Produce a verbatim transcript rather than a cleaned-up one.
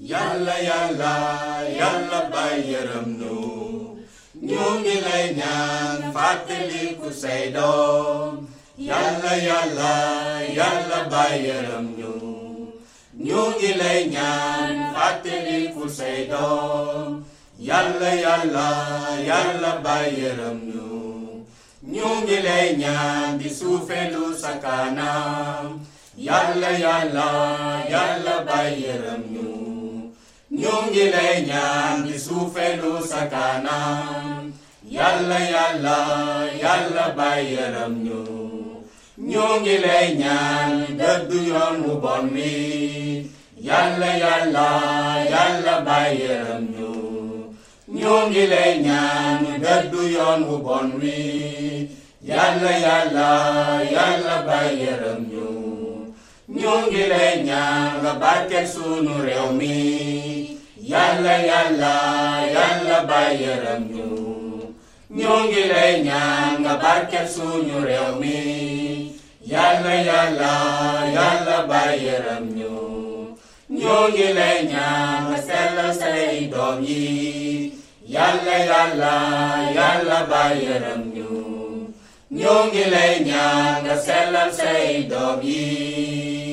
Yàlla yàlla yàlla bay yërëm ñu ñu ngi lay ñaan fàttaliku say doom yàlla yàlla yàlla bay yërëm ñu ñu ngi lay ñaan fàttaliku say doom yàlla yàlla yàlla bay yërëm ñu ñu ngi lay ñaan di suufelu sa kanam yàlla yàlla yàlla bay yërëm ñu ñu ngi lay ñaan di suufelu sa kanam yàlla yàlla yàlla bay yërëm ñu ñu ngi lay ñaan dëddu yoon wu bon wi yàlla yàlla yàlla bay yërëm ñu ñu ngi lay ñaan dëddu yoon wu bon wi yàlla yàlla yàlla bay yërëm ñu ñu ngi lay ñaan nga barkeel sunu réew mi yàlla yàlla yàlla bay yërëm ñu ñu ngi lay ñaan nga barkeel sunu réew mi yàlla yàlla yàlla bay yërëm ñu ñu ngi lay ñaan nga sellal say doom yi yàlla yàlla yàlla bay yërëm ñu ñu ngi lay ñaan nga sellal say doom yi